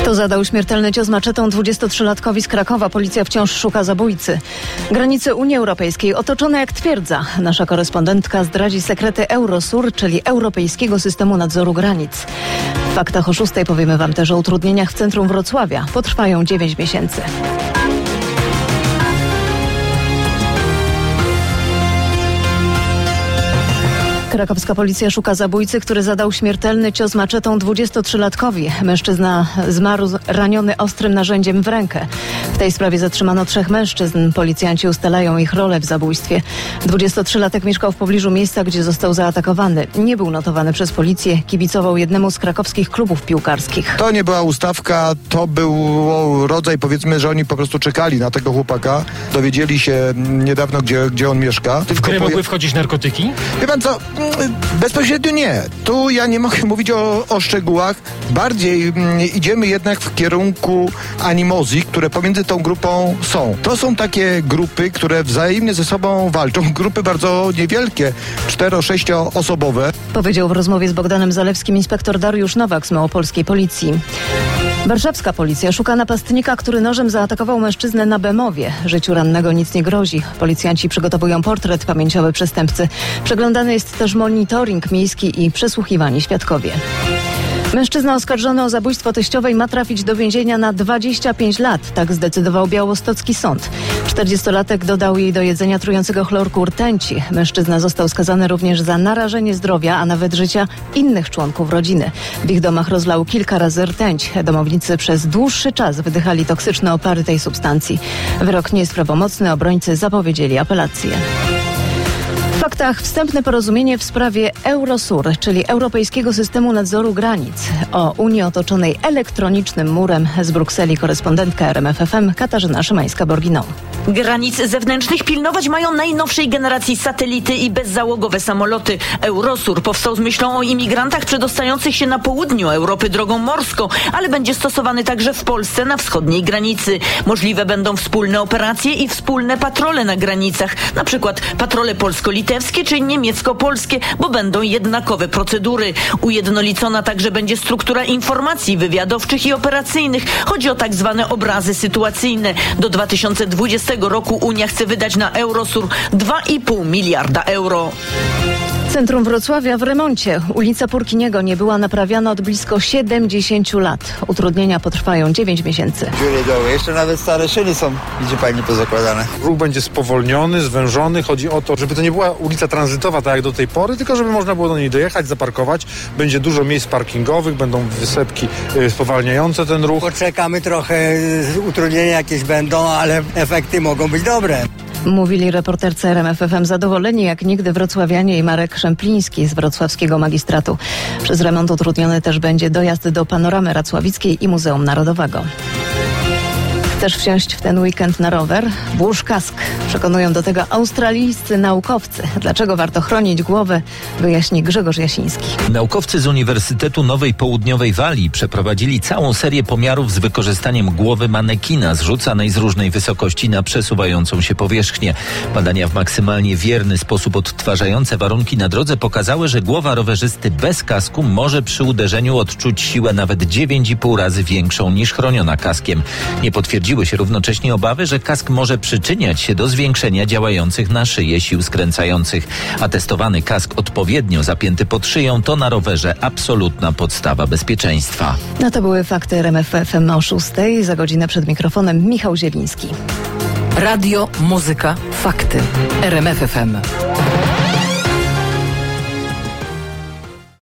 Kto zadał śmiertelny cios maczetą 23-latkowi z Krakowa? Policja wciąż szuka zabójcy. Granice Unii Europejskiej otoczone jak twierdza. Nasza korespondentka zdradzi sekrety Eurosur, czyli Europejskiego Systemu Nadzoru Granic. W faktach o 6:00 powiemy Wam też o utrudnieniach w centrum Wrocławia. Potrwają 9 miesięcy. Krakowska policja szuka zabójcy, który zadał śmiertelny cios maczetą 23-latkowi. Mężczyzna zmarł raniony ostrym narzędziem w rękę. W tej sprawie zatrzymano 3 mężczyzn. Policjanci ustalają ich rolę w zabójstwie. 23-latek mieszkał w pobliżu miejsca, gdzie został zaatakowany. Nie był notowany przez policję. Kibicował jednemu z krakowskich klubów piłkarskich. To nie była ustawka, to był rodzaj, powiedzmy, że oni po prostu czekali na tego chłopaka. Dowiedzieli się niedawno, gdzie on mieszka. W grę mogły wchodzić narkotyki? Wie pan co? Bezpośrednio nie. Tu ja nie mogę mówić o szczegółach. Bardziej idziemy jednak w kierunku animozji, które pomiędzy tą grupą są. To są takie grupy, które wzajemnie ze sobą walczą. Grupy bardzo niewielkie, 4-6 osobowe. Powiedział w rozmowie z Bogdanem Zalewskim inspektor Dariusz Nowak z małopolskiej policji. Warszawska policja szuka napastnika, który nożem zaatakował mężczyznę na Bemowie. Życiu rannego nic nie grozi. Policjanci przygotowują portret pamięciowy przestępcy. Przeglądany jest też monitoring miejski i przesłuchiwani świadkowie. Mężczyzna oskarżony o zabójstwo teściowej ma trafić do więzienia na 25 lat. Tak zdecydował białostocki sąd. 40-latek dodał jej do jedzenia trującego chlorku rtęci. Mężczyzna został skazany również za narażenie zdrowia, a nawet życia innych członków rodziny. W ich domach rozlał kilka razy rtęć. Domownicy przez dłuższy czas wydychali toksyczne opary tej substancji. Wyrok nie jest prawomocny. Obrońcy zapowiedzieli apelację. W faktach wstępne porozumienie w sprawie Eurosur, czyli Europejskiego Systemu Nadzoru Granic. O Unii otoczonej elektronicznym murem z Brukseli korespondentka RMF FM Katarzyna Szymańska-Borginą. Granic zewnętrznych pilnować mają najnowszej generacji satelity i bezzałogowe samoloty. Eurosur powstał z myślą o imigrantach przedostających się na południu Europy drogą morską, ale będzie stosowany także w Polsce na wschodniej granicy. Możliwe będą wspólne operacje i wspólne patrole na granicach, na przykład patrole polsko-litewskie czy niemiecko-polskie, bo będą jednakowe procedury. Ujednolicona także będzie struktura informacji wywiadowczych i operacyjnych. Chodzi o tak zwane obrazy sytuacyjne. Do 2020 roku Unia chce wydać na Eurosur 2,5 miliarda euro. Centrum Wrocławia w remoncie. Ulica Purkiniego nie była naprawiana od blisko 70 lat. Utrudnienia potrwają 9 miesięcy. Dziury doły, jeszcze nawet stare szyny są, widzi pani, pozakładane. Ruch będzie spowolniony, zwężony. Chodzi o to, żeby to nie była ulica tranzytowa tak jak do tej pory, tylko żeby można było do niej dojechać, zaparkować. Będzie dużo miejsc parkingowych, będą wysepki spowalniające ten ruch. Poczekamy trochę, utrudnienia jakieś będą, ale efekty mogą być dobre. Mówili reporterce RMF FM zadowoleni jak nigdy wrocławianie i Marek Szempliński z wrocławskiego magistratu. Przez remont utrudniony też będzie dojazd do Panoramy Racławickiej i Muzeum Narodowego. Chcesz wsiąść w ten weekend na rower? Włóż kask. Przekonują do tego australijscy naukowcy. Dlaczego warto chronić głowę, wyjaśni Grzegorz Jasiński. Naukowcy z Uniwersytetu Nowej Południowej Walii przeprowadzili całą serię pomiarów z wykorzystaniem głowy manekina zrzucanej z różnej wysokości na przesuwającą się powierzchnię. Badania w maksymalnie wierny sposób odtwarzające warunki na drodze pokazały, że głowa rowerzysty bez kasku może przy uderzeniu odczuć siłę nawet 9,5 razy większą niż chroniona kaskiem. Nie potwierdziły się równocześnie obawy, że kask może przyczyniać się do zwiększenia działających na szyję sił skręcających. A testowany kask odpowiednio zapięty pod szyją to na rowerze absolutna podstawa bezpieczeństwa. No to były fakty RMF FM o 6:00. Za godzinę przed mikrofonem Michał Zieliński. Radio, muzyka, fakty. RMF FM.